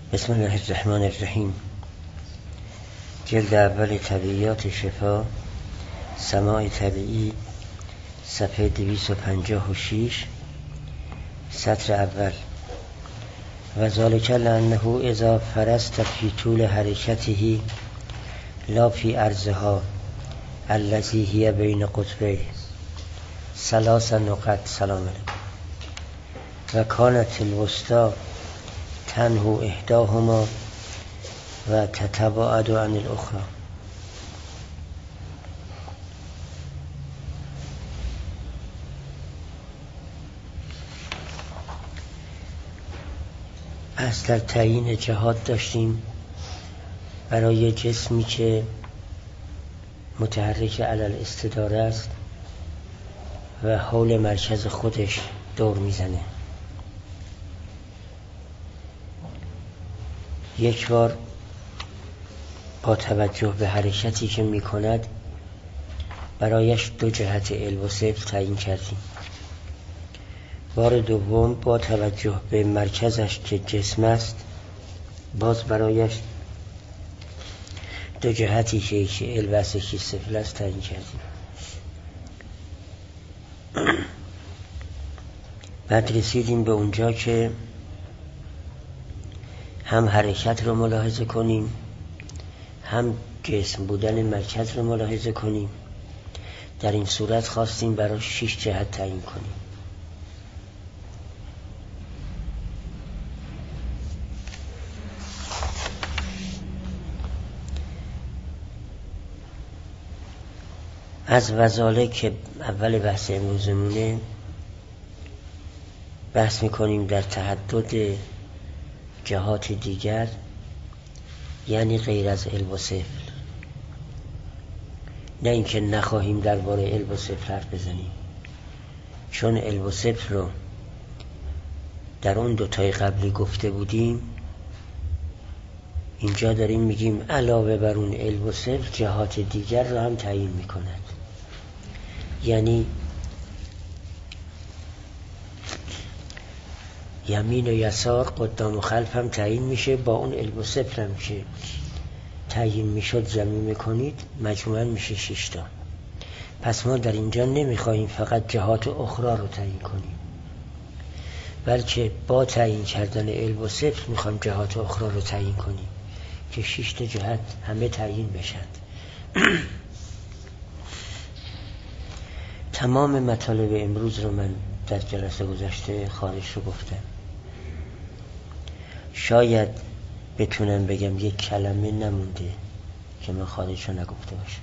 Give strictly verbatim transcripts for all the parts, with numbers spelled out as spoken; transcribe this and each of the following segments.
بسم الله الرحمن الرحیم. جلد اول طبیعیات شفا، سماع طبیعی، صفحه دویست و پنجاه و شش، سطر اول. و ذالک لأنه اذا فرست فی طول حرکته لا فی عرضها الذی هی بین قطبی ثلاث نقط سلام علیکم و کانت الوسطی تنهو احداهما و تتباعد عن الاخرى. اصلا تعیین جهات داشتیم برای جسمی که متحرک علی الاستداره است و حول مرکز خودش دور میزنه. یک بار با توجه به حرکتی که میکند برایش دو جهت علو و صفر تعیین کردیم. بار دوم با توجه به مرکزش که جسم است باز برایش دو جهتی که یکی علو است یکی صفر است تعیین کردیم. بعد رسیدیم به اونجا که هم حرکت رو ملاحظه کنیم هم جسم بودن مرکز رو ملاحظه کنیم. در این صورت خواستیم برای شش جهت تعیین کنیم. از وذالک که اول بحث امروزمونه بحث میکنیم در تعدد جهات دیگر، یعنی غیر از علو و صفر. نه اینکه نخواهیم درباره علو و صفر حرف بزنیم، چون علو و صفر رو در اون دوتای قبلی گفته بودیم. اینجا داریم میگیم علاوه بر اون علو و صفر جهات دیگر رو هم تعیین میکند، یعنی یمین و یسار قدام و خلف هم تعیین میشه، با اون علو و صفر هم میشه تعیین میشد جمع میکنید مجموعاً میشه شش تا. پس ما در اینجا نمیخواهیم فقط جهات اخرى رو تعیین کنیم، بلکه با تعیین کردن علو و صفر میخوایم جهات اخرى رو تعیین کنیم که شش تا جهت همه تعیین بشن. تمام مطالب امروز رو من در جلسه گذشته خارج رو گفتم. شاید بتونم بگم یک کلمه نمونده که من خارج رو نگفته باشم.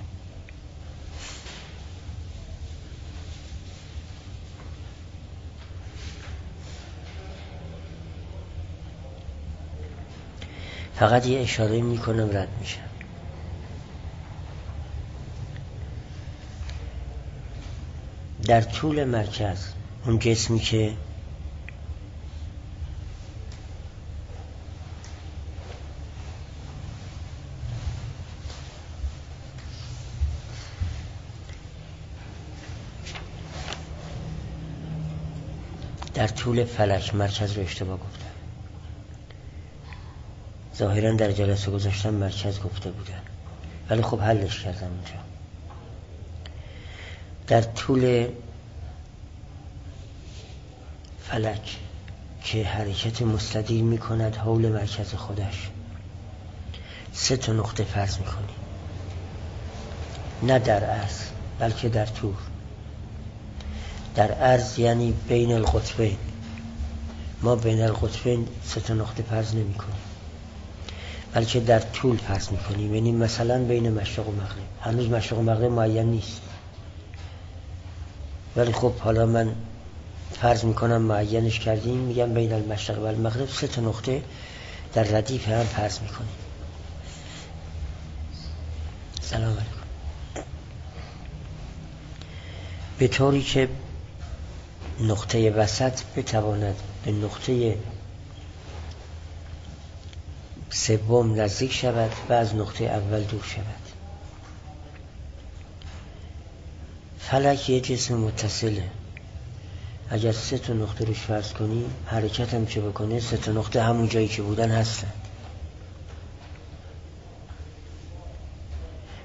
فقط یه اشاره میکنم رد میشم. در طول مرکز اون جسمی که در طول فلک مرکز رو اشتباه گفتم، ظاهرا در جلسه گذاشتم مرکز گفته بودم، ولی خب حلش کردم اونجا. در طول فلک که حرکت مستدیر می کند حول مرکز خودش سه تا نقطه فرض می کنیم، نه در عرض بلکه در طول. در عرض یعنی بین القطبین، ما بین القطبین سه تا نقطه فرض نمی کنیم بلکه در طول فرض می کنیم، یعنی مثلا بین مشرق و مغرب. هنوز مشرق و مغرب معین نیست، ولی خب حالا من فرض میکنم معینش کردیم، میگم بین المشرق و المغرب سه تا نقطه در ردیف هم فرض میکنیم. سلام علیکم. به طوری که نقطه وسط بتواند به نقطه سوم نزدیک شود و از نقطه اول دور شود. فلک یه جسم متصله، اگر سه تا نقطه روش فرض کنی حرکت هم چه بکنه سه تا نقطه همون جایی که بودن هستن.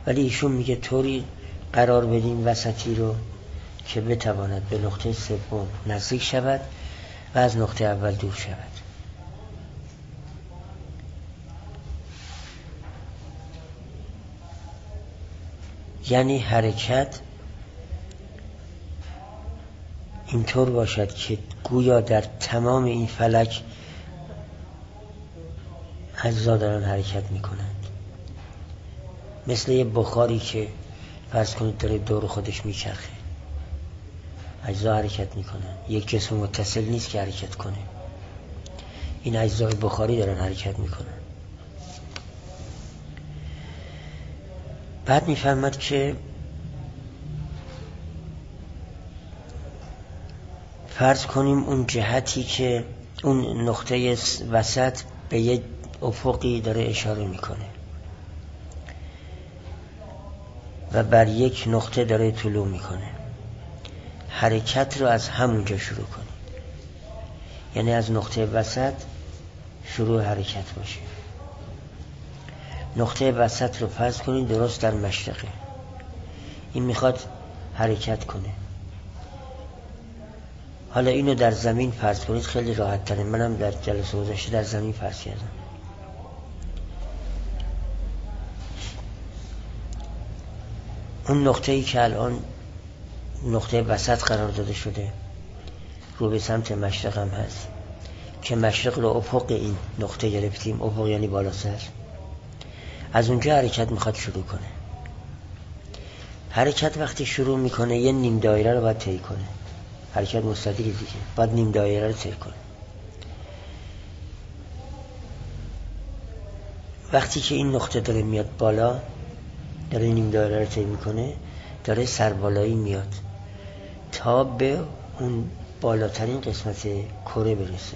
ولی ایشون میگه طوری قرار بدیم وسطی رو که بتواند به نقطه سوم نزدیک شود و از نقطه اول دور شود. یعنی حرکت اینطور باشد که گویا در تمام این فلک اجزا دارن حرکت میکنند، مثل یه بخاری که فرض کنید داره دور خودش میچرخه، اجزا حرکت میکنن. یک جسم متصل نیست که حرکت کنه، این اجزای بخاری دارن حرکت میکنن. بعد میفهمد که فرض کنیم اون جهتی که اون نقطه وسط به یک افقی داره اشاره میکنه و بر یک نقطه داره طلوع میکنه. حرکت رو از همونجا شروع کنید، یعنی از نقطه وسط شروع حرکت باشه. نقطه وسط رو فرض کنید درست در مشرقه، این میخواد حرکت کنه. حالا اینو در زمین فرض کنید، خیلی راحت تره. منم در جلسه گذشته در زمین فرض کردم. اون نقطه ای که الان نقطه وسط قرار داده شده رو به سمت مشرق هم هست که مشرق رو افق این نقطه گرفتیم. افق یعنی بالا سر. از اونجا حرکت میخواد شروع کنه. حرکت وقتی شروع میکنه یه نیم دایره رو باید طی کنه. حرکت مستدیری دیگه، باید نیم دایره رو طی کنه. وقتی که این نقطه داره میاد بالا، داره نیم دایره رو طی میکنه، داره سربالایی میاد تا به اون بالاترین قسمت کره برسه.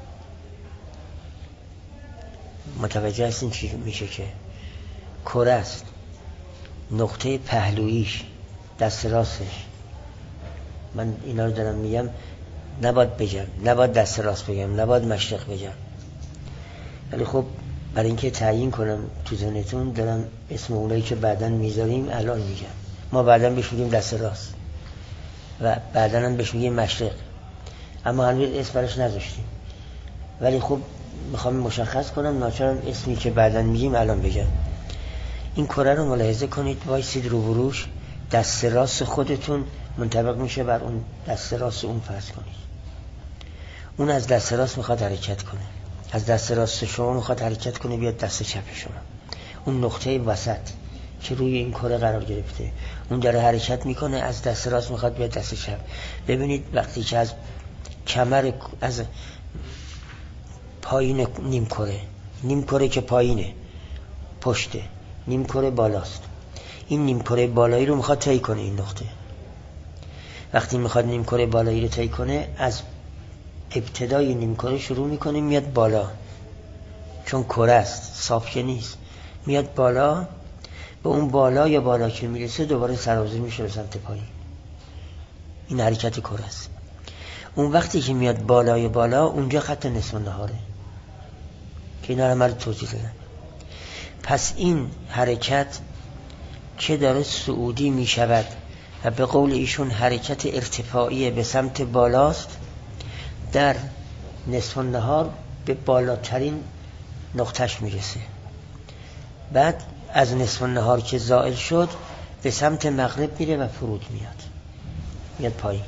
متوجه هستین چی میشه که کره است، نقطه پهلویش، دست راستش. من اینا رو دارم میگم، نباید بگم، نباید دست راست بگم، نباید مشرق بگم، ولی خب برای اینکه تعیین کنم تو ذهنتون دارم اسم اونایی که بعداً میذاریم الان میگم. ما بعداً بهش میگیم دست راست و بعداً هم بهش میگیم مشرق، اما هنوز اسم برش نذاشتیم. ولی خب میخوام مشخص کنم، ناچارم اسمی که بعداً میگیم الان بگم. این کره رو ملاحظه کنید، وایسید روبروش، دست راست خودتون منطبق میشه بر اون دست راست اون فرض کنید. اون از دست راست میخواد حرکت کنه، از دست راست شما میخواد حرکت کنه بیاد دست چپ شما. اون نقطه وسط که روی این کره قرار گرفته، اون داره حرکت میکنه، از دست راست میخواد بیاد دست چپ. ببینید وقتی که از کمر، از پایین نیم کره، نیم کره که پایینه پشته، نیم کره بالاست، این نیم کره بالایی رو میخواد طی کنه. این نقطه وقتی میخواد نیم کره بالایی رو طی کنه، از ابتدای نیم کره شروع میکنه میاد بالا، چون کره است صاف که نیست، میاد بالا. به اون بالا یا بالا که میرسه دوباره سرازیر میشه به سمت پایین. این حرکت کره است. اون وقتی که میاد بالای بالا، اونجا خط نصف النهاره که اینا رو من توضیح دادم. پس این حرکت که داره صعودی میشود و به قول ایشون حرکت ارتفاعی به سمت بالاست، در نصف النهار به بالاترین نقطهش میرسه. بعد از نصف النهار که زائل شد به سمت مغرب میره و فرود میاد، میاد پایین.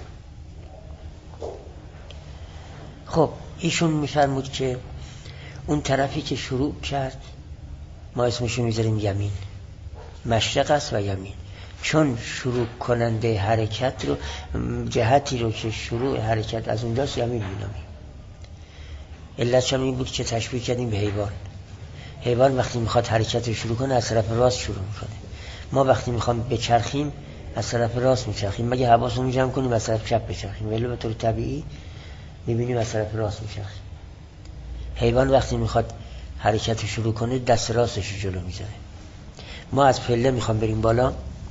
خب ایشون میفرمود که اون طرفی که شروع کرد ما اسمشو میذاریم یمین، مشرق است و یمین، چون شروع کننده حرکت رو، جهتی رو که شروع حرکت از اونجاست، یمین مینامیم. علتش هم این بود که تشبیه کردیم به حیوان. حیوان وقتی میخواد حرکت رو شروع کنه از طرف راست شروع میکنه. ما وقتی میخوام بچرخیم از طرف راست میچرخیم، مگه حواسمون جمع کنیم از طرف چپ بچرخیم، ولی به طور طبیعی میبینیم از طرف راست میچرخیم. حیوان وقتی میخواد حرکت رو شروع کنه دست راستش رو جلو میذاره. ما از پله میخوام بریم بالا،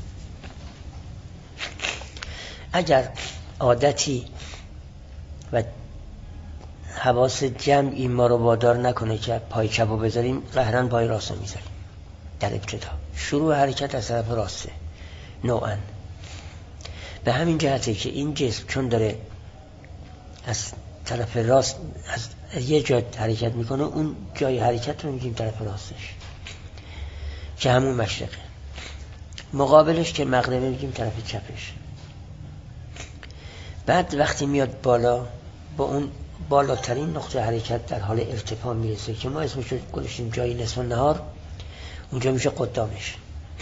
اگر عادتی و حواس جمعی ما رو وادار نکنه که پای چپ رو بذاریم، قهرن پای راست رو میذاریم، در ابتدا شروع حرکت از طرف راسته نوعاً. به همین جهته که این جسم چون داره از طرف راست از یه جا حرکت میکنه، اون جای حرکت رو میگیم طرف راستش که همون مشرقه. مقابلش که مغربه میگیم طرف چپش. بعد وقتی میاد بالا، با اون بالاترین نقطه حرکت در حال ارتفاع میرسه که ما اسمش رو گذاشتیم جای نصف النهار، اونجا میشه قدامش.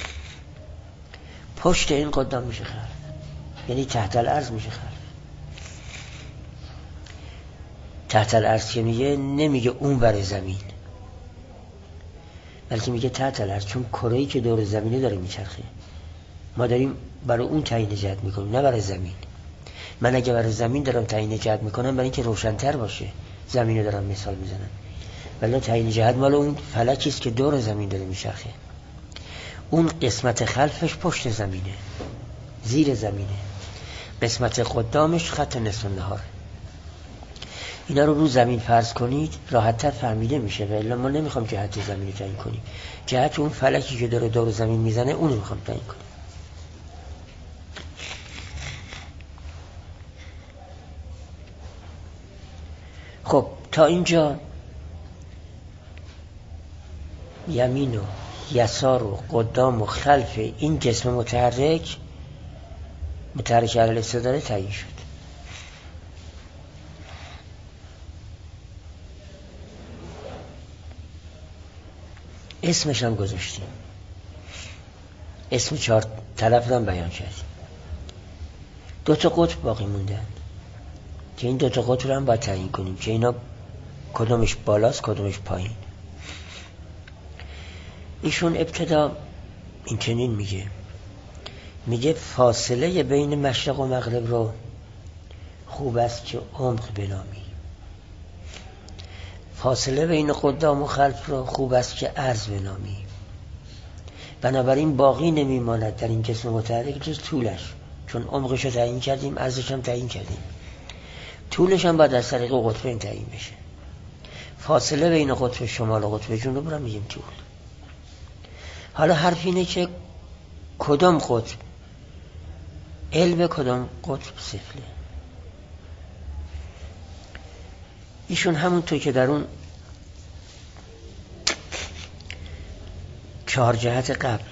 پشت این قدام میشه خلف، یعنی تحت الارض میشه خلف. تحت الارض که میگه نمیگه اون بر زمین، بلکه میگه تحت الارض، چون کره‌ای که دور زمینه داره میچرخه، ما داریم برای اون تعیین جهت میکنیم نه برای زمین. من اگه برای زمین دارم تعیین جهت میکنم برای اینکه روشن‌تر باشه، زمین رو دارم مثال میزنم، ولی تعیین جهت مال اون فلکی است که دور زمین داره میچرخه. اون قسمت خلفش پشت زمینه، زیر زمینه. قسمت قدامش خط نصف النهار. اینا رو رو زمین فرض کنید راحت‌تر فهمیده میشه. ولی ما نمیخوام جهت زمین رو تعیین کنیم، جهت اون فلکی که داره دور زمین میزنه اون رو میخوام تعیین کنیم. خب تا اینجا یمین و یسار و قدام و خلف این جسم متحرک متحرک علی الاستداره تعیین شد. اسمش هم گذاشتیم، اسم چهار طرف رو هم بیان کردیم. دو تا قطب باقی موندن که این دو تا قطب رو هم باید تعیین کنیم که اینا کدومش بالاست کدومش پایین. ایشون ابتدا این چنین میگه میگه فاصله بین مشرق و مغرب رو خوب است که عمق بنامی، فاصله بین قدام و خلف رو خوب است که عرض بنامی. بنابراین باقی نمیماند در این جسم متحرک جز طولش، چون عمقش رو تعیین کردیم، عرضش هم تعیین کردیم، طولش هم باید از طریق قطبین تعیین بشه. فاصله بین قطب شمال و قطب جنوب رو میگیم طول. حالا حرف اینه که کدام قطب علم کدام قطب سفله. ایشون همونطور که در اون چهار جهت قبل،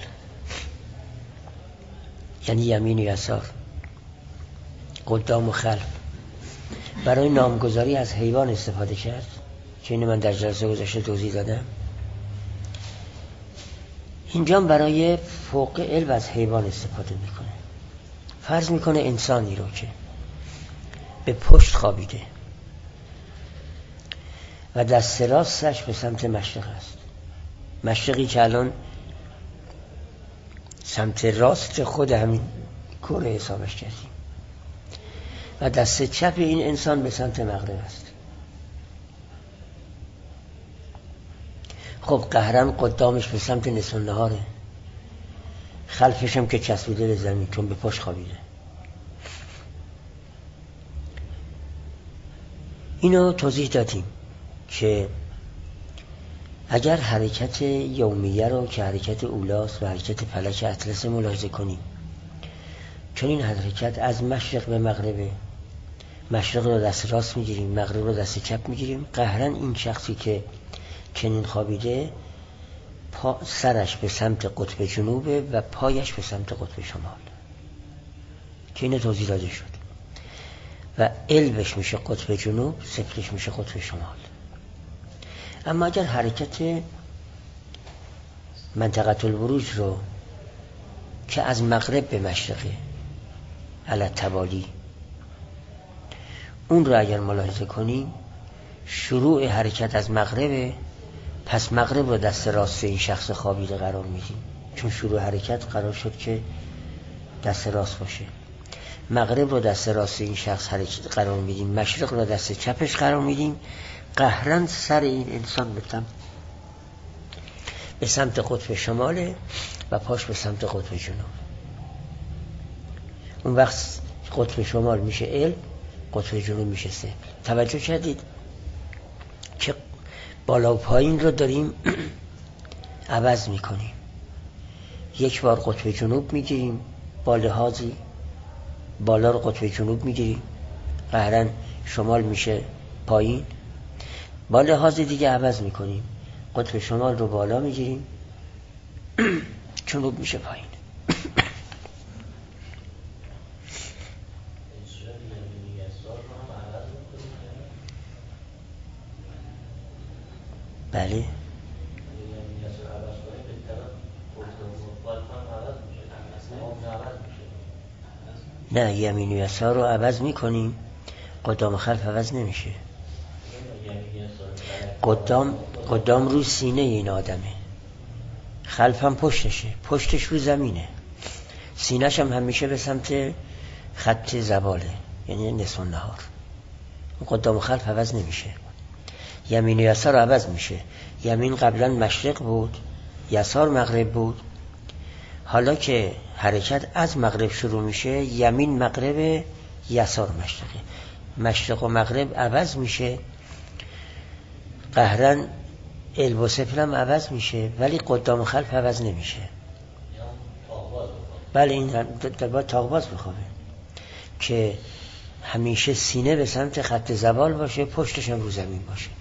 یعنی یمین و یسار، قدام و خلف، برای نامگذاری از حیوان استفاده کرد که اینو من در جلسه گذشته توضیح دادم، اینجا برای فوق علم از حیوان استفاده میکنه. فرض میکنه انسانی رو که به پشت خوابیده و دست راستش به سمت مشرق است، مشرقی که الان سمت راست خود همین کره حسابش کردیم، و دست چپ این انسان به سمت مغرب است. خب قهرن قدامش به سمت نصف النهاره، خلفش هم که چسبیده به زمین چون به پشت خوابیده. اینو توضیح دادیم که اگر حرکت یومیه رو که حرکت اولاست و حرکت فلک اطلس ملاحظه کنیم، چون این حرکت از مشرق به مغربه، مشرق رو دست راست میگیریم، مغرب رو دست چپ میگیریم، قهرن این شخصی که چنین خوابیده پا سرش به سمت قطب جنوبه و پایش به سمت قطب شمال که اینو توضیح داده شد، و علبش میشه قطب جنوب، سفلش میشه قطب شمال. اما اگر حرکت منطقه البروج رو که از مغرب به مشرقه علی التوالی، اون رو اگر ملاحظه کنیم شروع حرکت از مغربه، پس مغرب رو دست راست این شخص خوابیده قرار میدیم، چون شروع حرکت قرار شد که دست راست باشه. مغرب رو دست راست این شخص حرکت قرار میدیم، مشرق رو دست چپش قرار میدیم. قهرن سر این انسان بتم به سمت قطب شماله و پاش به سمت قطب جنوب. اون وقت قطب شمال میشه ال، قطب جنوب میشه سه. توجه کردید که بالا و پایین رو داریم عوض میکنیم. یک بار قطب جنوب میگیریم با لحاظی، بالا رو قطب جنوب میگیریم، قهرن شمال میشه پایین، با لحاظ دیگه عوض میکنیم، قطب شمال رو بالا میگیریم جنوب میشه پایین. بله نه، یمین و یسار رو عوض میکنیم، قدام خلف عوض نمیشه. قدام قدام رو سینه این آدمه، خلف هم پشتشه، پشتش رو زمینه، سینه‌ش هم همیشه به سمت خط زواله، یعنی نصف النهار. قدام و خلف عوض نمیشه. یمین و یسار عوض میشه. یمین قبلا مشرق بود، یسار مغرب بود. حالا که حرکت از مغرب شروع میشه، یمین مغرب، یسار مشرقه. مشرق و مغرب عوض میشه، قهرن علب و سفل هم عوض میشه، ولی قدام و خلف عوض نمیشه. بله این در باید تاقباز بخوابه که همیشه سینه به سمت خط زوال باشه، پشتش هم رو زمین باشه.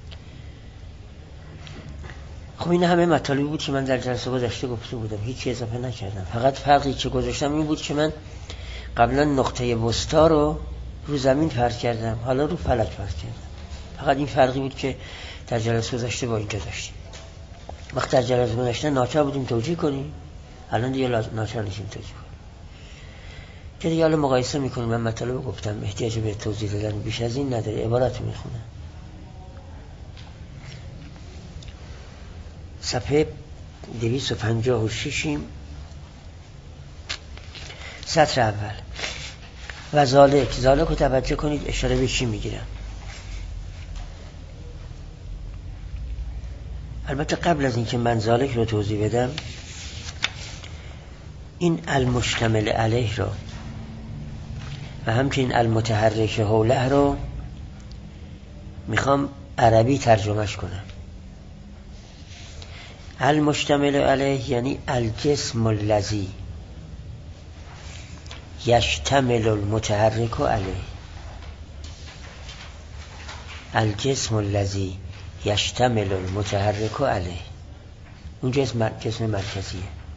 خب این همه مطالبی بود که من در جلسه گذشته گفته بودم، هیچی اضافه نکردم. فقط فرقی که گذاشتم این بود که من قبلا نقطه وسطا رو رو زمین فرض کردم، حالا رو فلک فرض کردم. فقط این فرقی بود که در جلسه گذشته با اینجا داشتیم. وقت در جلسه گذشته ناچار بودیم توجیه کنیم، الان دیگه ناچار نیستیم توجیه کنیم. که دیگه حالا مقایسه میکنیم. من مطالب گفتم، احتیاج به توضیح دادن بیش از این نداره، عبارت میخونم. صفحه دویست و پنجاه و شش، سطر اول. و ذالک، ذالک رو توجه کنید اشاره به چی میگیرم. البته قبل از اینکه من ذالک رو توضیح بدم، این المشتمل علیه رو و همچنین المتحرک حوله رو میخوام عربی ترجمهش کنم. المشتمل علیه یعنی الجسم الذی یشتمل المتحرک علیه. الجسم الذی یشتمل المتحرک علیه، اون جسم جسم مرکزیه،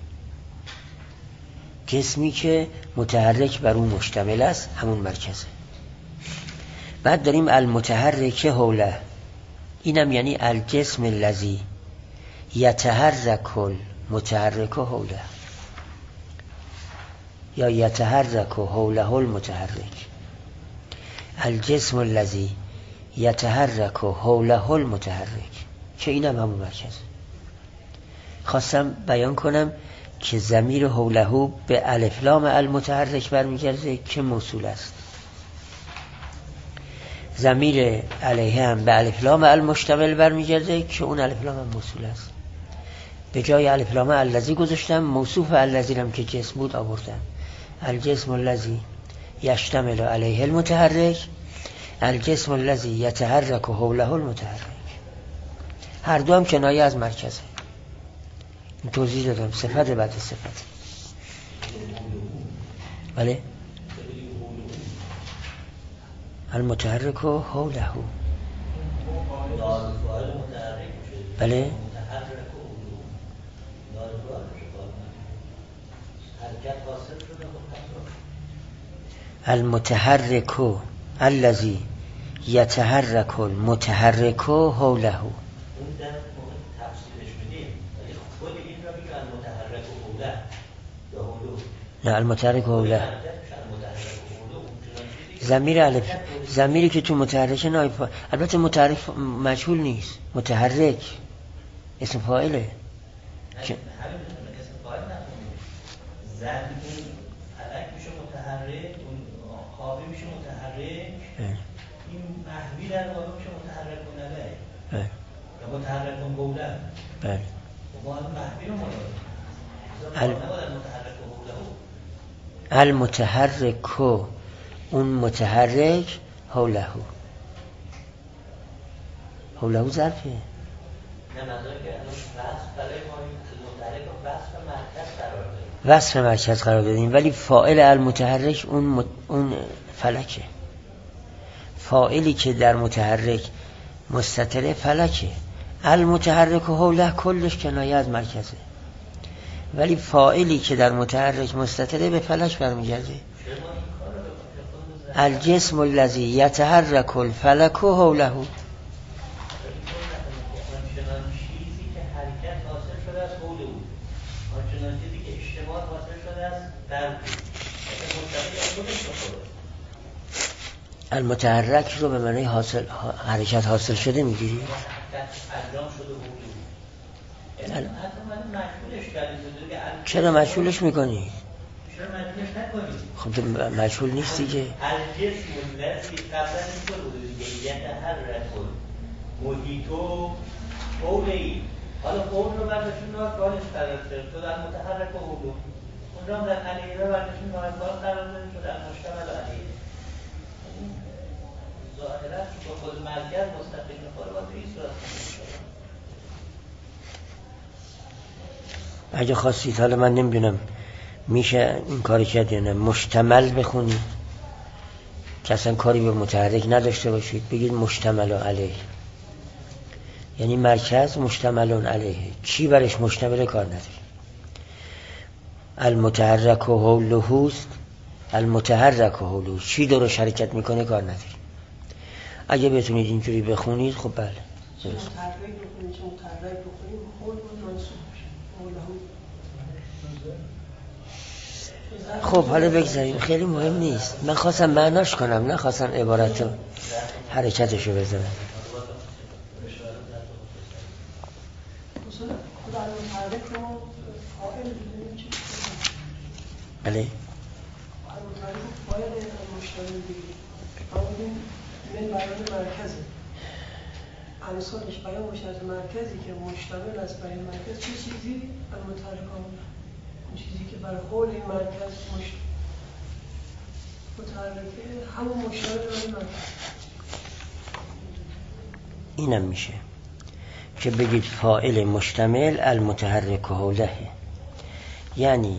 جسمی که متحرک بر اون مشتمل است، همون مرکزه. بعد داریم المتحرک حوله، اینم یعنی الجسم الذی یتحرک المتحرک حوله یا یتحرک حوله المتحرک. الجسم الذی یتحرک حوله المتحرک، که اینم همون مرکزه. خواستم بیان کنم که ضمیر حوله به الف لام المتحرک برمیگرده که موصول است. ضمیر علیه هم به الف لام المشتمل برمیگرده که اون الف لام هم موصول است. به جای الف لام الذی گذاشتم، موصوف الذی هم که جسم بود آوردم. الجسم الذی یشتمل علیه المتحرک، الجسم الذی یتحرک حوله المتحرک. هر دو هم کنایه از مرکزه. توضیح دادم، صفت بعد صفت. بله المتحرک حوله. بله المتحرک الذی یتحرک المتحرک حوله. نه المتحرک حوله ضمیر الف، ضمیری که تو متحرک نایب، البته متحرک مجهول نیست، متحرک اسم فاعله. همین اسم فاعل نکنید، ضمیر الک میشه متحرک، اون حاوی میشه متحرک، این محوی در واقع میشه متحرک کننده یا متحرک کننده. بله ما محوی رو ال... المتحرک، اون متحرک حوله، حوله ظرفه. وصف مرکز قرار دادیم، ولی فاعل المتحرک اون مت... اون فلکه. فاعلی که در متحرک مستتره فلکه. المتحرک و حوله کلش کنایه از مرکزه، ولی فاعلی که در متحرک مستتره به فلک برمیگرده. الجسم الذی یتحرک الفلک و حوله. المتحرک رو به معنی حاصل حرکت حاصل شده میگیری؟ ال... چرا مجهولش میکنی؟ چرا مجهولش نکنی؟ خب مجهول نیستی که الجسم الذی قبلا اینطور بوده دیگه، یتحرک محیطو حوله. حالا قول رو برداشتون رو بالش قرار شد تو در متحرک و حولو، اون را در علیه رو برداشتون رو قرار داریم شد در مشتمل علیه. ظاهرا که خود مرکز مستقیم میخوره باید به این صورت کنید. اگه خواستید، حالا من نمیدونم میشه این کاری کرد یا نه، مشتمل بخونید که اصلا کاری به متحرک نداشته باشید، بگید مشتمل علیه، یعنی مرکز مشتمل علیه، چی برش مشتمل کار نداره. المتحرک و حولهوست، المتحرک و حولهو چی درش حرکت میکنه کار نداره. اگه بتونید اینجوری بخونید خب بله چه متحرک بخونید چه متحرک بخونید حول بود منصوب میشه. خب حالا بگذاریم، خیلی مهم نیست. من خواستم معناش کنم، نه خواستم عبارت رو حرکتشو بزنم. بله من بیان مرکزه امثالش بیان باشه از مرکزی که مشتمل است بر این مرکز چه چیزی؟ المتحرک اون چیزی که بر حول این مرکز مش... متحرکه همون مشتمل بر این مرکز. اینم میشه که بگید فاعل مشتمل المتحرک حوله، یعنی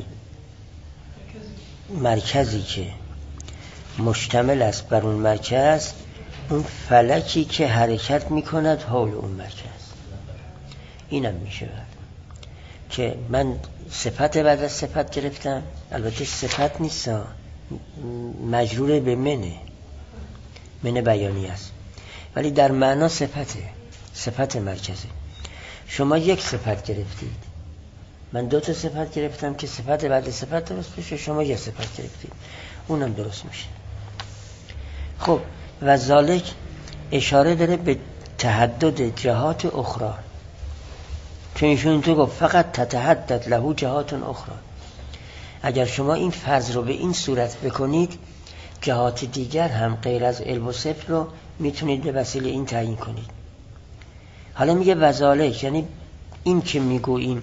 مرکزی که مشتمل است بر اون مرکز، اون فلکی که حرکت میکند حول اون مرکز. اینم میشه بعد که من صفت بعد از صفت گرفتم، البته صفت نیست، مجرور به منه، منه بیانی است، ولی در معنا صفته، صفت مرکزه. شما یک صفت گرفتید، من دو تا صفت گرفتم که صفت بعد صفت درست بشه، شما یک صفت گرفتید، اونم درست میشه. خب و ذالک اشاره داره به تعدد جهات اخرى، چون ایشون تو گفت فقط تتحدد له جهات اخرى. اگر شما این فرض رو به این صورت بکنید، جهات دیگر هم غیر از علم و صفر رو میتونید به وسیله این تعیین کنید. حالا میگه و ذالک، یعنی این که میگوییم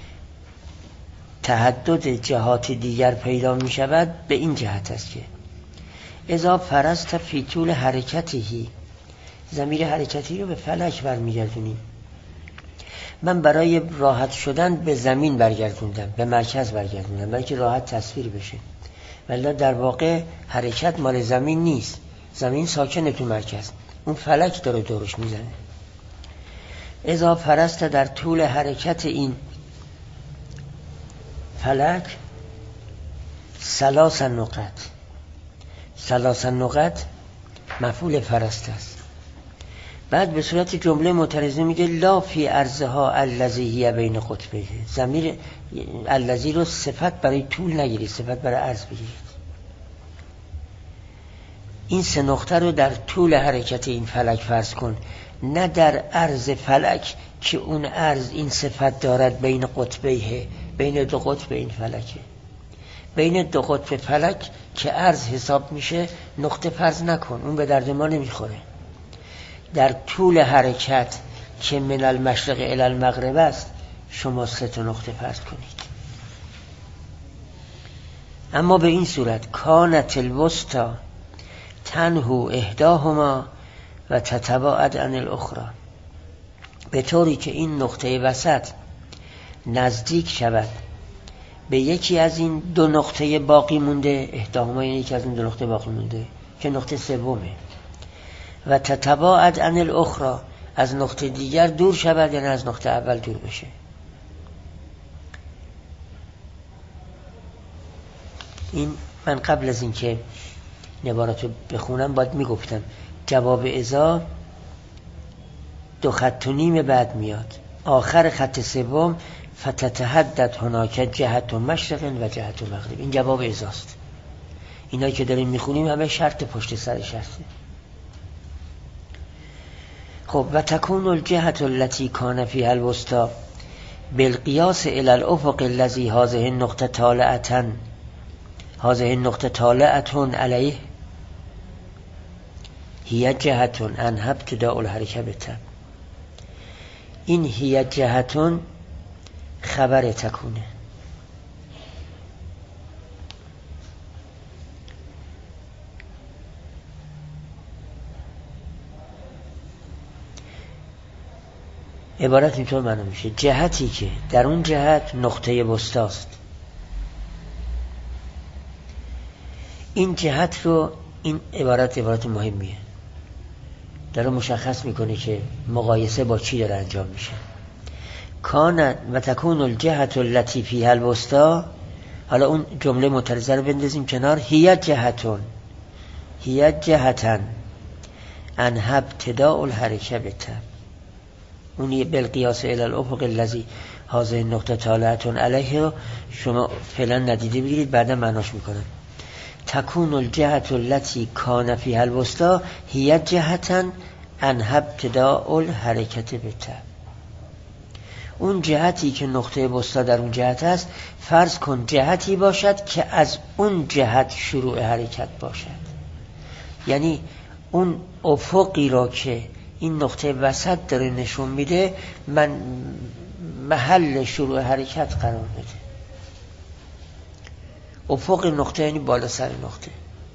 تعدد جهات دیگر پیدا میشود به این جهت است که اذا فرضت فی طول حرکتی، ضمیر حرکتی رو به فلک برمیگردونیم. من برای راحت شدن به زمین برگردوندم، به مرکز برگردوندم برای که راحت تصویر بشه، ولی در واقع حرکت مال زمین نیست، زمین ساکنه تو مرکز، اون فلک داره دورش میزنه. اذا فرضت در طول حرکت این فلک ثلاث نقط، ثلاث نقط مفعول فرست است. بعد به صورت جمله معترضه میگه لا فی ارضها الذی هی بین قطبیه، ضمیر الذی رو صفت برای طول نگیرید، صفت برای عرض بگیرید. این سه نقطه رو در طول حرکت این فلک فرض کن، نه در عرض فلک که اون عرض این صفت دارد بین قطبیه، بین دو قطب این فلکه. بین دو قطب فلک که عرض حساب میشه نقطه فرض نکن، اون به درد ما نمیخوره. در طول حرکت که من المشرق الی المغرب است، شما سه تا نقطه فرض کنید. اما به این صورت کانت الوسطی تنهو احداهما و تتباعد عن الاخرى، به طوری که این نقطه وسط نزدیک شود به یکی از این دو نقطه باقی مونده، احداهما یعنی یکی از این دو نقطه باقی مونده که نقطه سومه، و تتباعد عن الاخرى، از نقطه دیگر دور شود، یعنی از نقطه اول دور بشه. این من قبل از این که عبارت رو بخونم باید میگفتم جواب اذا دو خط و نیم بعد میاد، آخر خط سوم فتتحدد هناک جهت و مشرق و جهت و مغرب. این جواب اذاست. اینایی که داریم میخونیم همه شرط پشت سر شرطه. خب و تکون الجهت التي کان فيها الوسطى بالقياس الى الافق الذي هذه النقطه طالعه هذه النقطه طالعه عليه هي جهت انها ابتداء الحرکه بتب. این هي جهت خبر تکونه. عبارت اینطور معنی میشه جهتی که در اون جهت نقطه وسطاست. این جهت رو این عبارت عبارت مهمیه، داره مشخص میکنه که مقایسه با چی داره انجام میشه. کان و تکون الجهت التي فيها الوسطى، حالا اون جمله معترضه رو بندازیم کنار، هي جهتون هي جهتن انها ابتداء الحرکه بتب. اون بالقیاس الى الافق الذي هذه النقطه طالعه علیه رو شما فعلا ندیده بگیرید، بعدا معناش میکنم. تکون الجهت التي کان فيها الوسطى هي جهتا انها ابتداء الحرکه بتب. اون جهتی که نقطه وسطا در اون جهت است، فرض کن جهتی باشد که از اون جهت شروع حرکت باشد. یعنی اون افقی را که این نقطه وسط داره نشون میده، من محل شروع حرکت قرار بده. افق نقطه یعنی بالا سر نقطه.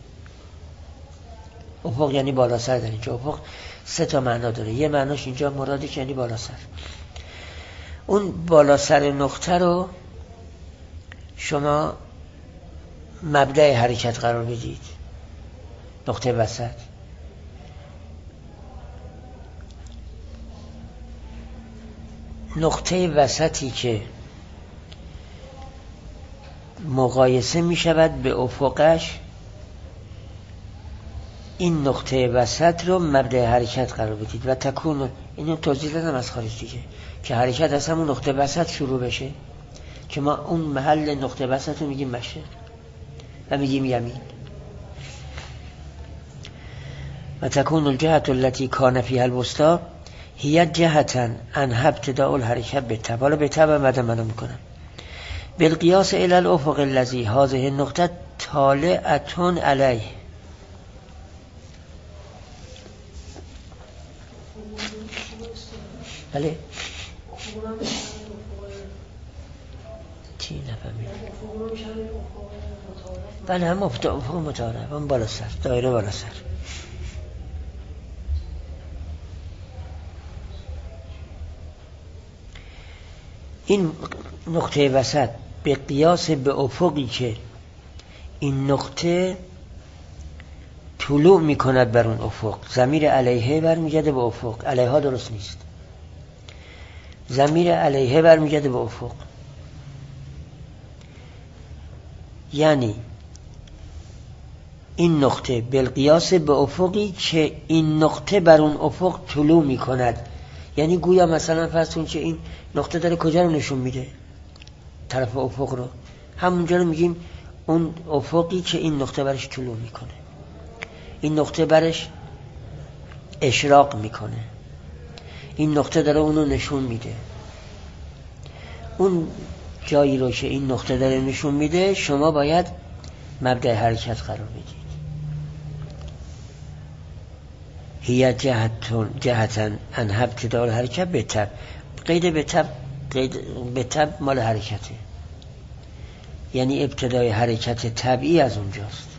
افق یعنی بالا سر. در اینجا افق سه تا معنا داره. یه معناش اینجا مرادی که یعنی بالا سر. اون بالا سر نقطه رو شما مبدأ حرکت قرار بدید، نقطه وسط. نقطه وسطی که مقایسه می شود به افقش، این نقطه وسط رو مبدأ حرکت قرار بدید. و تکون، اینو توضیح دادم از خارج دیگه، که حرکت از همون نقطه وسط شروع بشه، که ما اون محل نقطه وسط رو میگیم مشرق و میگیم یمین. و تکون الجهت التي کان فيها الوسطى هي جهتا انها ابتداء الحرکه بتب. حالا بتب هم بعد منو میکنم. بالقیاس الى الافق الذي هذه النقطه طالعه علیه. بله چی نفهمید؟ بله هم افق متعارف، هم بالا سر، دایره بالا سر. این نقطه وسط به قیاس به افقی که این نقطه طلوع می کند بر اون افق، ضمیر علیه برمیگرده به افق. علیها درست نیست، ضمیر علیه برمیگرده به افق. یعنی این نقطه بالقیاس به افقی که این نقطه بر اون افق طلوع می کند. یعنی گویا مثلا فرض کن که این نقطه داره کجا رو نشون میده؟ طرف افق رو. همونجا رو میگیم اون افقی که این نقطه برش طلوع میکنه، این نقطه برش اشراق میکنه، این نقطه داره اونو نشون میده. اون جایی رو که این نقطه داره نشون میده شما باید مبدأ حرکت قرار بدید. هي جهتون جهتن انها ابتداء الحرکه بتب. قید بتب، قید بتب مال حرکته، یعنی ابتدای حرکت طبیعی از اونجاست.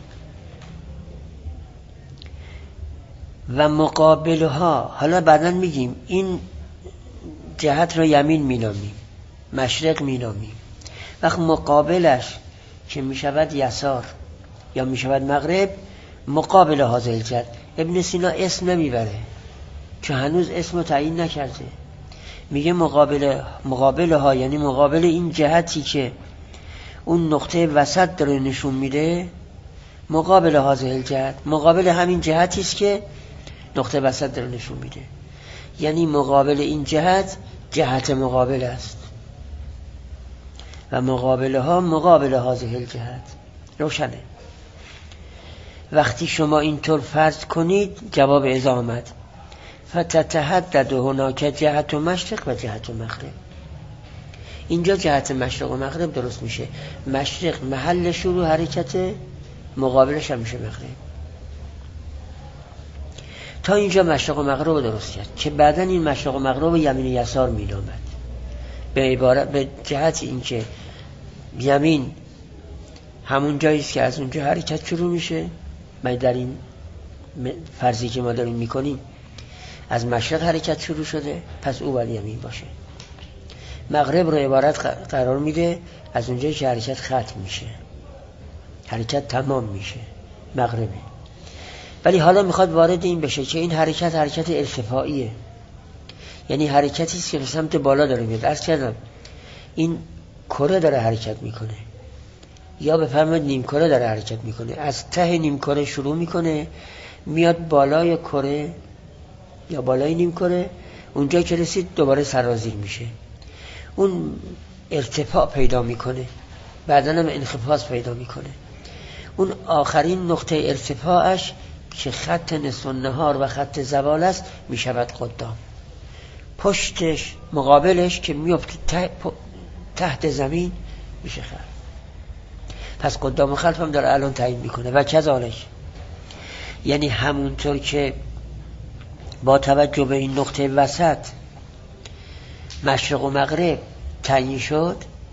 و مقابلها، حالا بعداً میگیم این جهت را یمین مینامیم، مشرق مینامیم. وقت مقابلش که میشود یسار یا میشود مغرب، مقابل هذه الجهت. ابن سینا اسم نمیبره چون هنوز اسم رو تعیین نکرده، میگه مقابل مقابل ها، یعنی مقابل این جهتی که اون نقطه وسط داره نشون میده، مقابل هذه الجهت، مقابل همین جهتی است که نقطه وسط داره نشون میده. یعنی مقابل این جهت جهت مقابل است و مقابل ها مقابل هذه الجهت. روشنه؟ وقتی شما اینطور فرض کنید جواب اذا آمد فتتحدد هناک جهت و مشرق و جهت و مغرب. اینجا جهت مشرق و مغرب درست میشه. مشرق محل شروع حرکت، مقابلش هم میشه مغرب. تا اینجا مشرق و مغرب رو درست کرد که بعدن این مشرق و مغرب یمین و یسار مینامد. به عبارت به جهت این که یمین همون جایی است که از اونجا حرکت شروع میشه. من در این فرضی که ما داریم میکنیم از مشرق حرکت شروع شده، پس او باید یمین باشه. مغرب رو عبارت قرار میده از اونجایی که حرکت ختم میشه، حرکت تمام میشه، مغربه. ولی حالا میخواد وارد این بشه که این حرکت حرکت ارتفاعیه، یعنی حرکتی است که به سمت بالا داره میاد. عرض کردم این کره داره حرکت میکنه، یا بفرمایید نیم کره داره حرکت میکنه. از ته نیم کره شروع میکنه میاد بالای کره یا بالای نیم کره، اونجا که رسید دوباره سرازیر میشه، اون ارتفاع پیدا میکنه، بعدن هم انخفاض پیدا میکنه. اون آخرین نقطه ارتفاعش که خط نصف النهار و خط زوال است میشود قدام. پشتش مقابلش که میفته تحت زمین میشه خلف. پس قدام و خلف هم داره الان تعیین میکنه. و کذالک، یعنی همونطور که با توجه به این نقطه وسط مشرق و مغرب تعیین شد،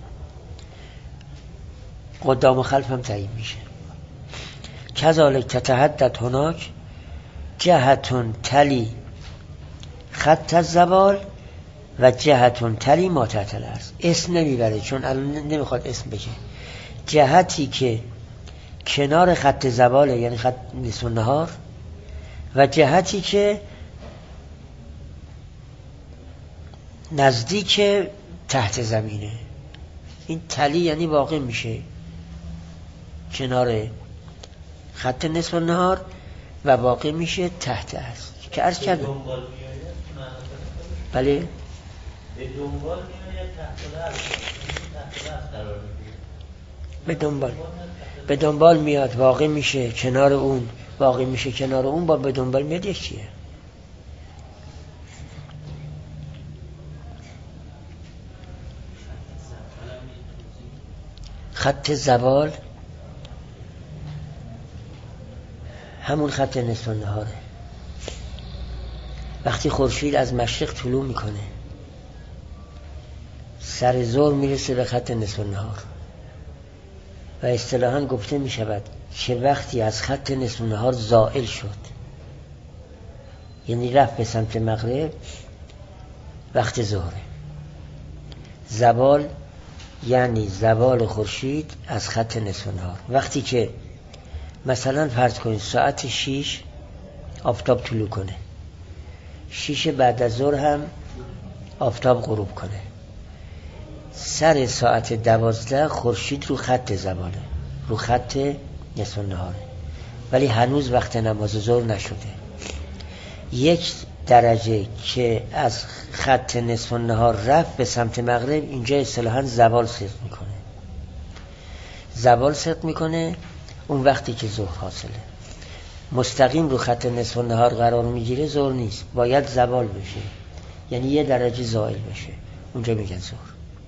قدام و خلف هم تعیین میشه. کذالک تتحدد هناک جهتون تلی خط الزوال و جهتون تلی ما تحت الارض. اسم نمیبره چون الان نمیخواد اسم بگه. جهتی که کنار خط زواله، یعنی خط نصف النهار، و جهتی که نزدیک تحت زمینه. این تلی یعنی واقع میشه کنار خط نصف النهار و واقع میشه تحت است که عرض کردم. بله به دنبال میاد تحت الارض، تحت الارض قرار میگیره. به دنبال به دنبال میاد، واقع میشه کنار اون، واقع میشه کنار اون، با به دنبال میاد یکیه. خط زوال همون خط نصف النهاره. وقتی خورشید از مشرق طلوع میکنه سر ظهر میرسه به خط نصف النهار و اصطلاحاً گفته میشود که وقتی از خط نصف النهار زائل شد، یعنی رفت به سمت مغرب، وقت ظهره. زوال یعنی زوال خورشید از خط نصف النهار. وقتی که مثلا فرض کنید ساعت شیش آفتاب طلوع کنه، شیش بعد از ظهر هم آفتاب غروب کنه، سر ساعت دوازده خورشید رو خط زواله، رو خط نصف النهاره، ولی هنوز وقت نماز ظهر نشده. یک درجه که از خط نصف النهار رفت به سمت مغرب، اینجا اصطلاحاً زوال صدق میکنه. زوال صدق میکنه اون وقتی که ظهر حاصله. مستقیم رو خط نصف النهار قرار میگیره ظهر نیست، باید زوال بشه، یعنی یه درجه زائل بشه، اونجا میگن ظهر.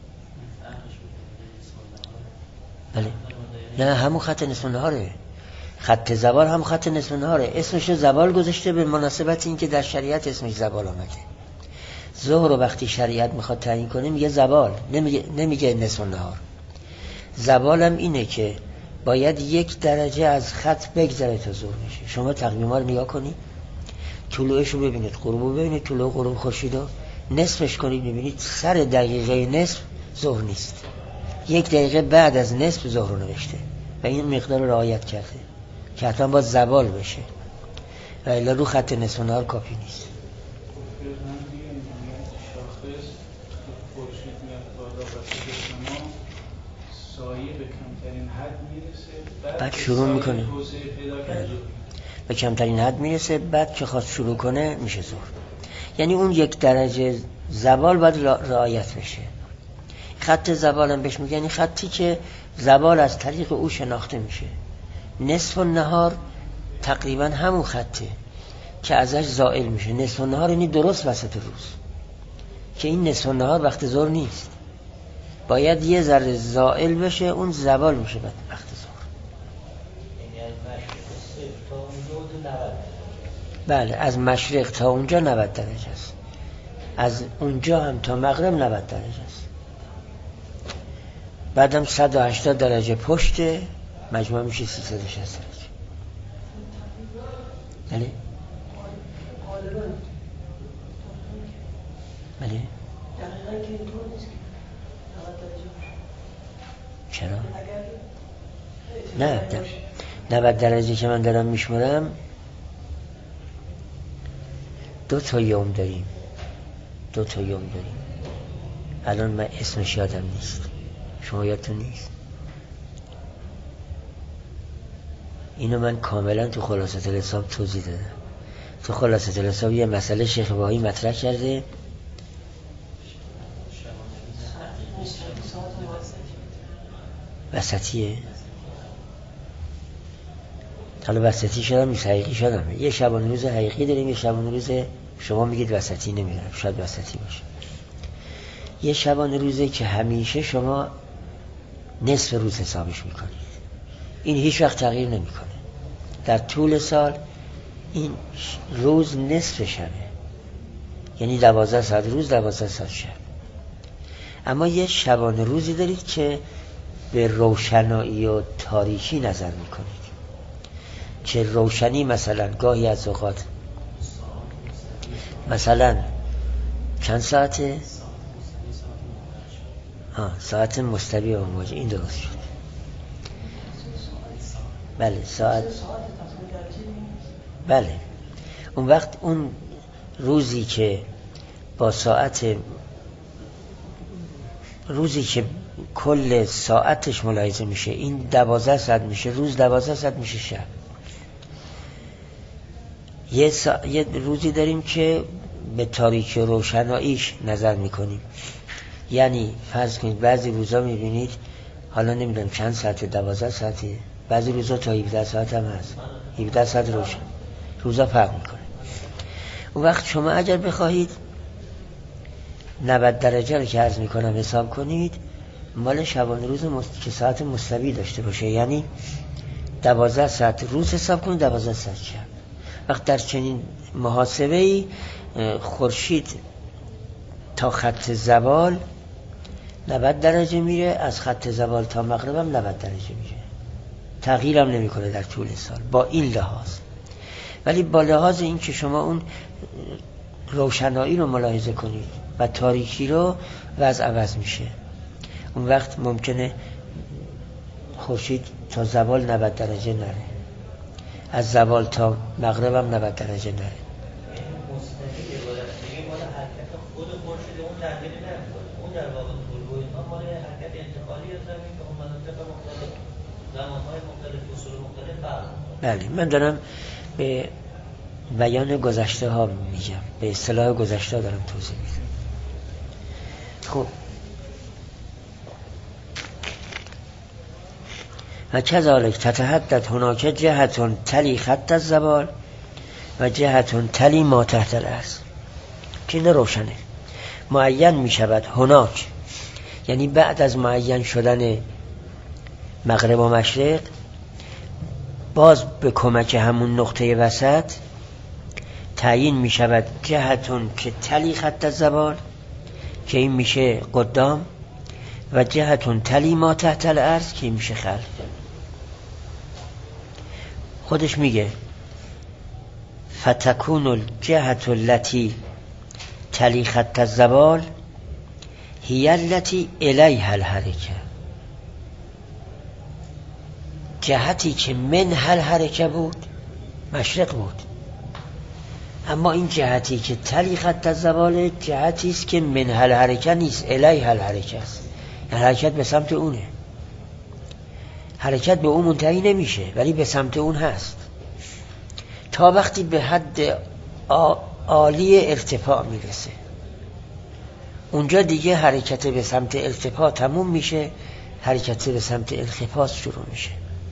بله نه همون خط نصف النهاره، خط زوال هم خط نصف النهاره. اسمش زوال گذاشته به مناسبت این که در شریعت اسمش زوال آمده. ظهر رو وقتی شریعت میخواد تعیین کنه میگه زوال، نمیگه نمیگه نصف النهار. زوال هم اینه که باید یک درجه از خط بگذره تا ظهر میشه. شما تقویما رو نگاه کنید، طلوعش رو ببینید، غروب رو ببینید، طلوع غروب خورشید رو نصفش کنید میبینید سر دقیقه نصف ظهر نیست، یک دقیقه بعد از نصف ظهر رو نوشته و این مقدار رو رعایت کرده که حتما باید زوال بشه و الا رو خط نصف نهار کافی نیست. بعد شروع میکنه به کمترین حد میرسه، بعد که خواست شروع کنه میشه ظهر. یعنی اون یک درجه زوال باید رعایت بشه. خط زوال هم بهش میگن یعنی خطی که زوال از طریق او شناخته میشه. نصف النهار تقریبا همون خطه که ازش زائل میشه. نصف النهار یعنی درست وسط روز که این نصف النهار وقت ظهر نیست، باید یه ذره زائل بشه، اون زوال میشه بعد وقت ظهر. بله از مشرق تا اونجا نود درجه است، از اونجا هم تا مغرب نود درجه است، بعدم صد و هشتاد درجه پشت، مجموع میشه سیصد و شصت درجه. بله بله چرا؟ نه نود درجه که من دارم میشمارم دو تا یوم داریم، دو تا یوم داریم. الان من اسمش یادم نیست، شما یادتون نیست؟ اینو من کاملا تو خلاصه الحساب توضیح دادم. تو خلاصه الحساب یه مسئله شیخ بهایی مطرح کرده، وسطیه. حالا وسطی شدم نیست، حقیقی شدم. یه شبانه روز حقیقی داریم، یه شبانه روز شما میگید وسطی، نمیدونم شاید وسطی باشه. یه شبانه روزه که همیشه شما نصف روز حسابش میکنید، این هیچ وقت تغییر نمیکنه. در طول سال این روز نصف شبه، یعنی دوازده ساعت روز، دوازده ساعت شب. اما یه شبانه روزی دارید که به روشنایی و تاریکی نظر میکنید، که روشنی مثلا گاهی از اوقات مثلا چند ساعته؟ آه ساعت مستوی و موجه، این درست شد. بله ساعت، بله. اون وقت اون روزی که با ساعت، روزی که کل ساعتش ملاحظه میشه، این دوازده ساعت میشه روز، دوازده ساعت میشه شب. یه, سا... یه روزی داریم که به تاریکی و روشناییش نظر میکنیم، یعنی فرض کنید بعضی روزا میبینید حالا نمیدونم چند ساعته، دوازده ساعته، بعضی روزا تا هفده ساعت هم هست، هفده ساعت روشن، روزا فرق میکنه. اون وقت شما اگر بخواهید نود درجه رو که عرض میکنم حساب کنید، مال شبانه روز مست... که ساعت مستوی داشته باشه، یعنی دوازده ساعت روز حساب کنید، دوازده ساعت شب. وقت در چنین محاسبه‌ای خورشید تا خط زوال نود درجه میره، از خط زوال تا مغرب هم نود درجه میره، تغییر هم نمی کنه در طول سال با این لحاظ. ولی با لحاظ این که شما اون روشنایی رو ملاحظه کنید و تاریکی رو، وضع عوض میشه. اون وقت ممکنه خورشید تا زوال نود درجه نره، از زوال تا مغرب هم نود درجه نره. بله من دارم به بیان گذشته ها میگم، به اصطلاح گذشته ها دارم توضیح میدم. خب و کذالک تتحدد هناک جهتون تلی خط الزوال و جهتون تلی ما تحت الارض، که این روشنه. معین میشود هناک، یعنی بعد از معین شدن مغرب و مشرق، باز به کمک همون نقطه وسط تعیین می شود جهتون که تلی خط الزوال، که این میشه قدام، و جهتون تلی ما تحت الارض، که این میشه خلف. خودش میگه فتکون الجهت التي تلی خط الزوال هی التی الیها الحرکه، جهتی که من هل حرکه بود مشرق بود، اما این جهتی که تلی خط الزوال جهتی است که من هل حرکه نیست، الیها الحرکه است، یعنی حرکت به سمت اونه، حرکت به اون منتهی نمیشه ولی به سمت اون هست تا وقتی به حد عالی ارتفاع میرسه، اونجا دیگه حرکت به سمت ارتفاع تموم میشه، حرکت به سمت انخفاض شروع میشه.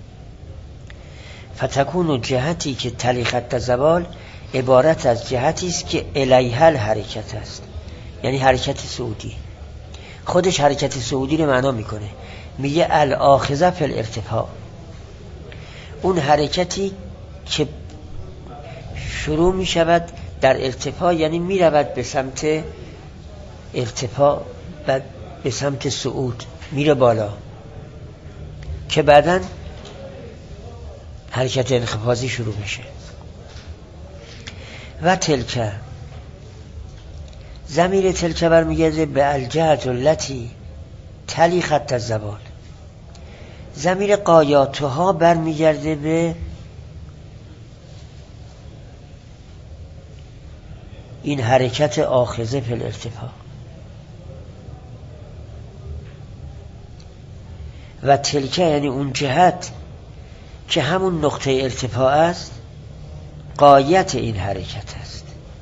فتکون جهتی که تلی خط الزوال عبارت از جهتی است که الیها الحرکت است، یعنی حرکت صعودی. خودش حرکت صعودی رو معنا میکنه، میگه الاخذه فی الارتفاع، اون حرکتی که شروع میشود در ارتفاع، یعنی میرود به سمت ارتفاع و به سمت صعود میره بالا، که بعداً حرکت انخفاضی شروع میشه. و تلکه، ضمیر تلکه برمیگرده به الجهت التی تلی خط الزوال، ضمیر قایاتها برمیگرده به این حرکت آخذه فی الارتفاع. و تلکه یعنی اون جهت که همون نقطه ارتفاع است، غایت این حرکت است.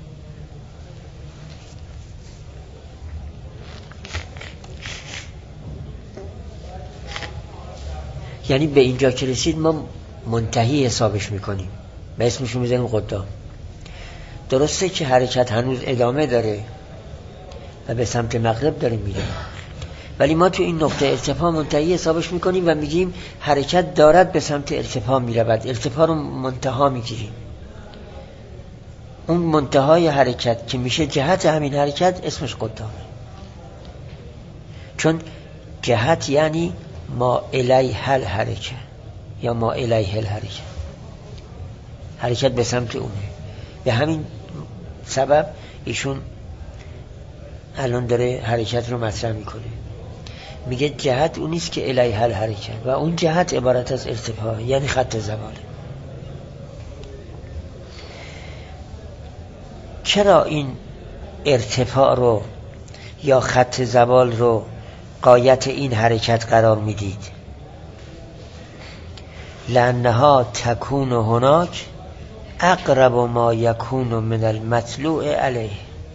یعنی به اینجا که رسید ما منتهی حسابش میکنیم و اسمشو میذاریم قدام. درسته که حرکت هنوز ادامه داره و به سمت مغرب داره میره، ولی ما تو این نقطه ارتفاع منتهی حسابش میکنیم و میگیم حرکت دارد به سمت ارتفاع میرود، ارتفاع رو منتها میگیریم. اون منتهای حرکت که میشه جهت همین حرکت اسمش قدامه، چون جهت یعنی ما الیه الحرکه یا ما الیه الحرکه، حرکت به سمت اونه. به همین سبب ایشون الان داره حرکت رو مطرح میکنه، میگه جهت اونیست که الیه الحرکه و اون جهت عبارت از ارتفاع یعنی خط زواله. چرا این ارتفاع رو یا خط زوال رو غایت این حرکت قرار میدید؟ لانها تکون هناک اقرب ما یکون من المطلوع علیه.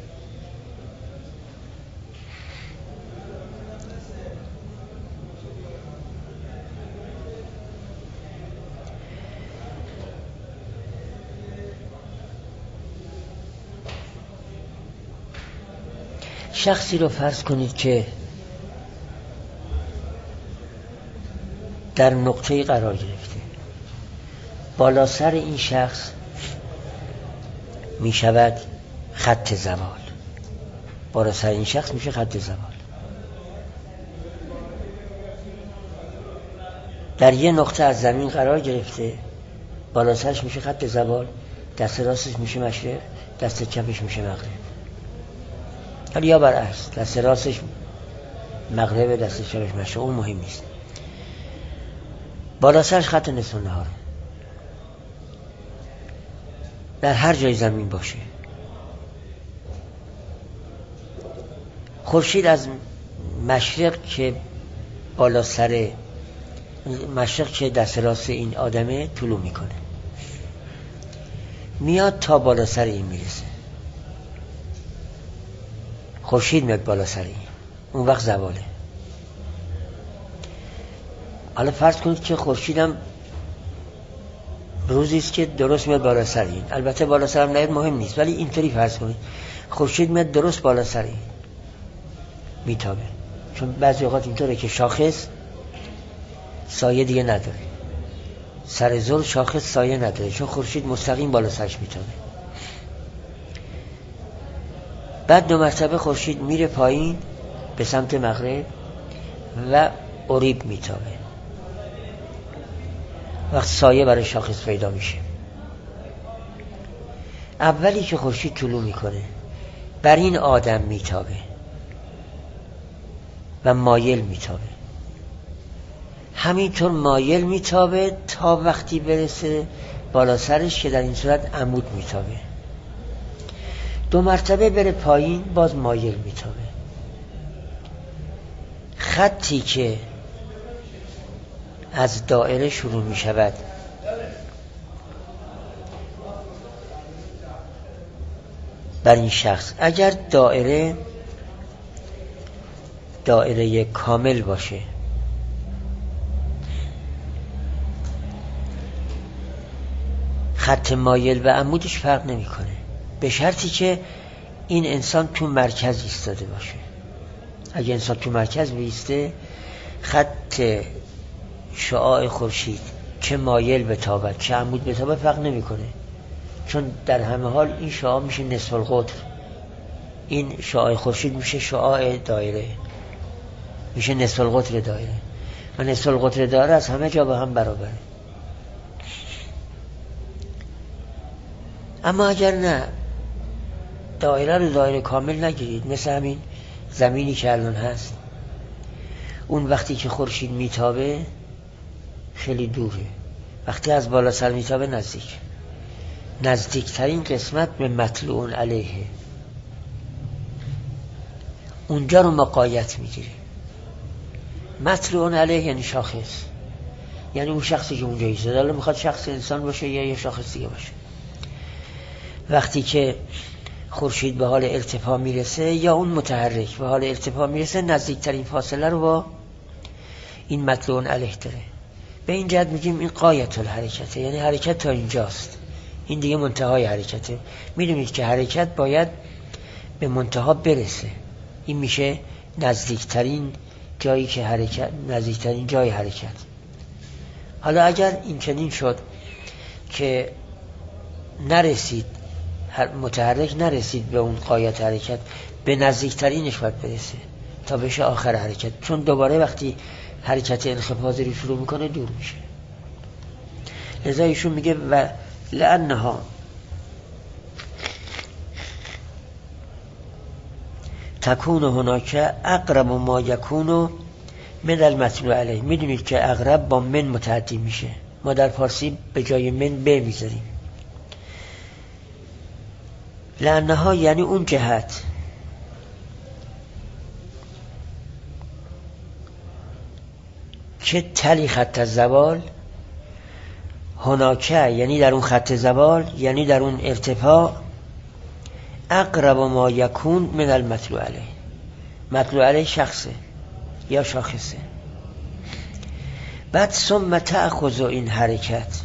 شخصی رو فرض کنید که در نقطه‌ای قرار گرفته، بالا سر این شخص می شود خط زوال، بالا سر این شخص میشه خط زوال. در یه نقطه از زمین قرار گرفته، بالا سرش میشه خط زوال، دست راستش میشه مشرق، دست چپش میشه مغرب. ولی یا برعکس، دست راستش مغرب، دست چپش مشرق، اون مهم نیست. بالا سرش خط نصف النهار، در هر جای زمین باشه. خورشید از مشرق که بالا سر مشرق که دست راست این آدمه طلوع میکنه، میاد تا بالا سر این میرسه، خورشید میاد بالا سر این، اون وقت زواله. حالا فرض کنید که خورشیدم روزیست که درست میاد بالا سر این، البته بالا سر هم نیاد مهم نیست، ولی اینطوری فرض کنید خورشید میاد درست بالا سر این میتابه، چون بعضی اوقات اینطوره که شاخص سایه دیگه نداره، سر ظل شاخص سایه نداره، چون خورشید مستقیم بالا سرش میتابه. بعد دو مرتبه خورشید میره پایین به سمت مغرب و اوریب میتابه، وقت سایه برای شاخص پیدا میشه. اولی که خورشید طلوع میکنه بر این آدم میتابه و مایل میتابه، همینطور مایل میتابه تا وقتی برسه بالا سرش که در این صورت عمود میتابه. دو مرتبه بره پایین باز مایل میتابه. خطی که از دایره شروع میشود بر این شخص، اگر دایره دایره کامل باشه خط مایل و عمودش فرق نمیکنه، به شرطی که این انسان تو مرکز ایستاده باشه. اگه انسان تو مرکز بیسته خط شعاع خورشید چه مایل بتابد چه عمود بتابد فرق نمیکنه، چون در همه حال این شعاع میشه نصف القطر، این شعاع خورشید میشه شعاع دایره، میشه نصف القطر دایره و نصف القطر دایره از همه جا به هم برابره. اما اگر نه دایره رو دایره کامل نگیرید، مثل همین زمینی که الان هست، اون وقتی که خورشید میتابه خیلی دوره، وقتی از بالا سر میتابه نزدیک نزدیکترین قسمت به مطلوع علیه، اونجا رو مقایت میگیره. مطلوع علیه یعنی شاخص، یعنی اون شخصی که اونجا ایستاده، حالا میخواد شخص انسان باشه یا یه شاخص دیگه باشه. وقتی که خورشید به حال ارتفاع میرسه یا اون متحرک به حال ارتفاع میرسه، نزدیکترین فاصله رو با این مطلوع علیه داره. به این جهت میگیم این غایت الحرکته، یعنی حرکت تا اینجاست، این دیگه منتهای حرکته. میدونید که حرکت باید به منتها برسه، این میشه نزدیکترین جایی که حرکت، نزدیکترین جای حرکت. حالا اگر این چنین شد که نرسید، متحرک نرسید به اون غایت حرکت، به نزدیکترینش باید برسه تا بشه آخر حرکت، چون دوباره وقتی حرکت انخفاضی رو شروع میکنه دور میشه. لذا ایشون میگه و لانها تکون هناک اقرب ما یکون من المطلوع علیه. میدونید که اقرب با من متعدی میشه، ما در فارسی به جای من ب میذاریم. لانها یعنی اون جهت که تلی خط زوال، هناکه یعنی در اون خط زوال، یعنی در اون ارتفاع، اقرب ما یکون من المطلوع علیه. مطلوع علیه شخصه یا شاخصه. بعد ثم تأخذ این حرکت،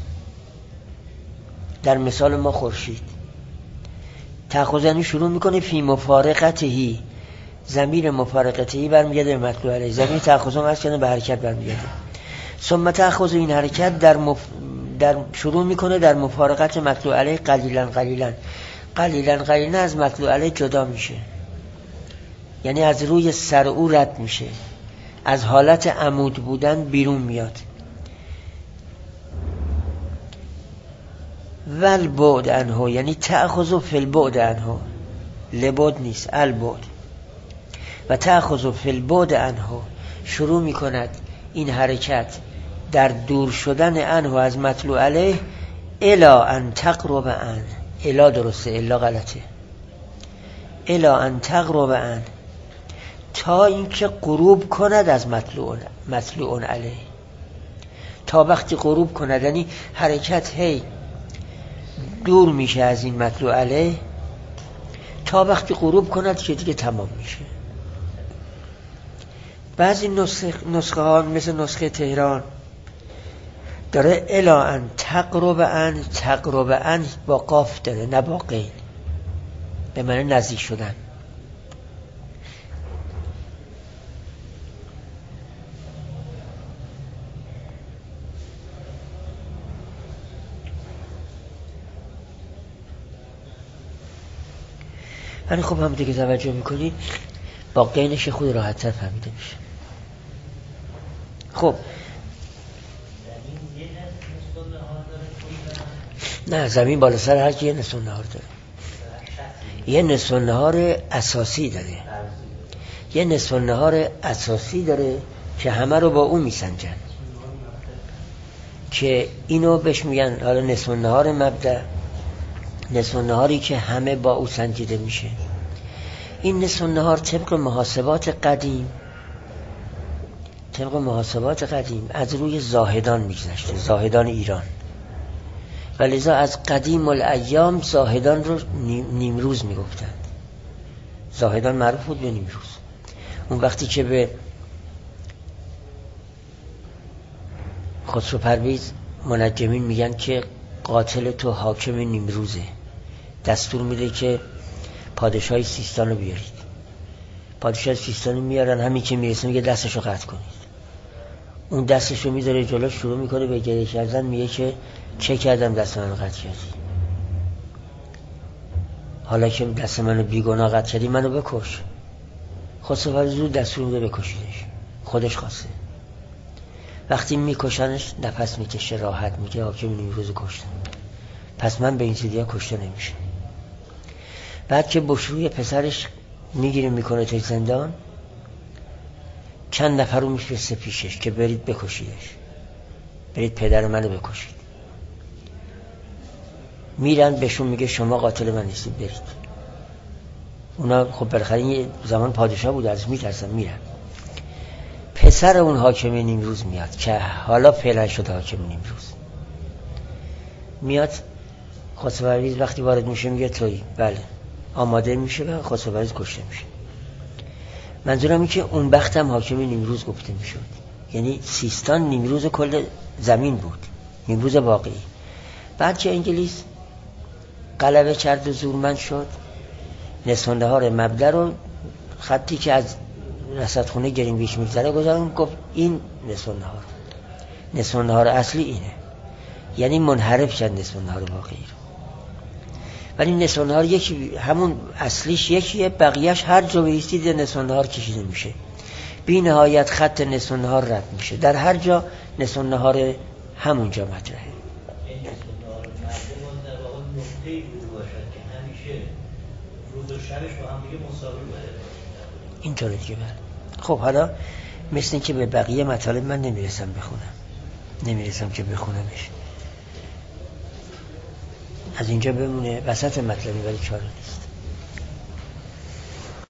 در مثال ما خورشید، تأخذ یعنی شروع میکنه فی مفارقتهی، ضمیر مفارقتهی برمیگرده به مطلوع علیه، ضمیر تأخذ هم هست که به حرکت برمیگرده. ثم تأخذ این حرکت در, مف... در شروع میکنه در مفارقت مطلوع علیه قلیلا قلیلا قلیلا قلیلا از مطلوع علیه جدا میشه، یعنی از روی سر او رد میشه، از حالت عمود بودن بیرون میاد. ول بعد عنه یعنی تأخذ فی البعد عنه، لبعد نیست، البعد. و تأخذ فی البعد عنه، شروع میکند این حرکت در دور شدن عنه از مطلوع علیه، الا ان تقرب عنه، الا درسته الا غلطه، الا ان تقرب عنه، تا اینکه غروب کند از مطلوع مطلوع علیه، تا وقتی غروب کند، یعنی حرکت هی دور میشه از این مطلوع علیه تا وقتی غروب کند که دیگه تمام میشه. بعضی نسخه, نسخه ها مثل نسخه تهران داره الا ان تقرب ان، تقرب ان با قاف داره نه با قین، به معنی نزدیک شدن. ولی خب هم دیگه توجه میکنی با قینش خود راحت تر فهمیده میشه. خب نه، زمین بالا سر هر کی یه نصف نهار داره. یه نصف النهار اساسی داره، یه نصف النهار اساسی داره که همه رو با اون میسنجن، که اینو بهش میگن حالا نصف النهار مبدأ، نصف النهاری که همه با او سنجیده میشه. این نصف النهار طبق محاسبات قدیم طبق محاسبات قدیم از روی زاهدان میگذشته، زاهدان ایران، و لذا از قدیم الایام زاهدان رو نیمروز میگفتن. زاهدان معروف بود به نیمروز. اون وقتی که به خسرو پرویز منجمین میگن که قاتل تو حاکم نیمروزه، دستور میده که پادشاه سیستان رو بیارید. پادشاه سیستان رو میارن، همین که میرسه میگه دستشو قطع کنید. اون دستشو میذاره جلو، شروع میکنه به گریه کردن، میگه که چه کردم دست منو قطع کردی؟ حالا که دست منو بیگناه قطع کردی منو بکش. خسرو پرویز رو دستور میده بکشیدش، خودش خواسته. وقتی میکشنش نفس میکشه، راحت میگه حاکم نیمروز کشتن، پس من به این چیزیا کشته نمیشه. بعد که بشروی پسرش میگیره میکنه توی زندان، چند نفر رو میفرسته پیشش که برید بکشیدش، برید پدر منو بکشید. میرن بهشون میگه شما قاتل من نیستید، برید. اونا خب بالاخره این زمان پادشاه بود، از میترسن، میرن. پسر اون حاکم نیمروز میاد که حالا فعلا شده حاکم نیمروز، میاد. خسرو پرویز وقتی وارد میشه میگه تویی؟ بله. آماده میشه و خسرو پرویز کشته میشه. منظورم این که اون وقت هم حاکم نیمروز گفته میشد، یعنی سیستان نیمروز کل زمین بود، نیمروز واقعی. بعد که انگلیس غلبه کرد و زورمند شد، نصف النهار مبدأ رو خطی که از رصدخونه گرینویچ میگذره گذارن، گفت این نصف النهار، نصف النهار اصلی اینه، یعنی منحرف کرد نصف النهار واقعی رو. ولی نصف النهار یکی، همون اصلیش یکیه، بقیهش هر جا بایستید نصف النهار کشیده میشه، بی نهایت خط نصف النهار رد میشه، در هر جا نصف النهار همونجا مطرحه. این نصف النهار مبدأ باز در واقع نقطه‌ای بود باشد که همیشه روز و شبش با هم دیگه مساوی باشه. اینطوره دیگه. بله. خب حالا مثل این که به بقیه مطالب من نمیرسم بخونم، نمیرسم که بخونمش، از اینجا بمونه وسط مطلبی، ولی چاره نیست.